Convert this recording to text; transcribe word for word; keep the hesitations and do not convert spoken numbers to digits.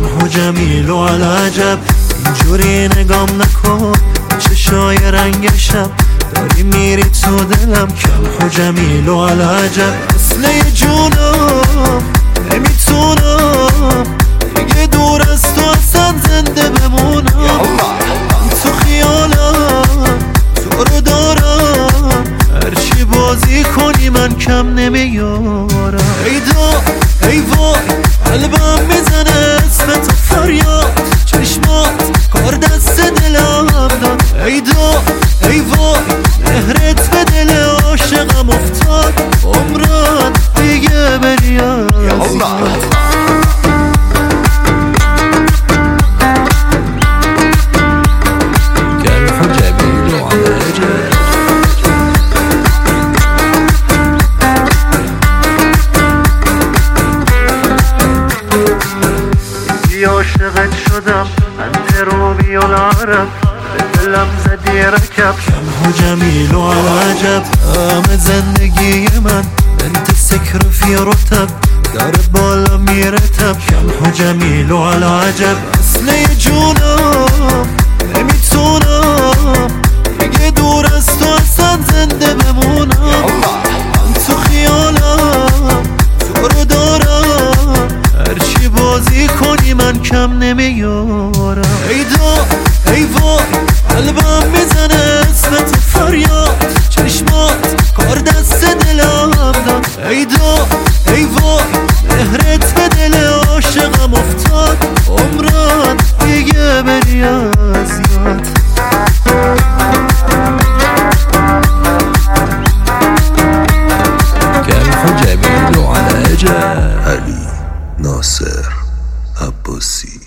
و جمیل و العجب. اینجوری نگام نکن چشای رنگ شب، داری میری تو دلم کم و جمیل و العجب. اصله جونم نمیتونم دیگه دور از تو اصلا زنده بمونم. تو خیالم تو رو دارم، هرچی بازی کنی من کم نمیارم. ای دا ای وای قلبم میزنه اسم تو فریاد، چشمات کار دست دلم داد. ای دا ای وای مهرت به دل عاشقم افتاد، عمرت دیگه بری از یاد. عاشقت شدم انت رومی و العرب، به دلم زدی رکب کم و جمیل و العجب. همه زندگی من انت سکر فی رتب، داره بالا میره تب کم و جمیل و العجب. اصله جونم نمیتونم دیگه دور از تو اصلا زنده بمونم. من تو خیالم تو رو دارم، هرچی بازی کنی من کم نمیارم. ای دا ای وای قلبم میزنه اسم تو فریاد، چشمات کار دست دلم داد. ای دا ای وای مهرت به دل عاشقم افتاد، عمرت دیگه بری از یاد. كيف جميل على جاه علی ناصر عباسی.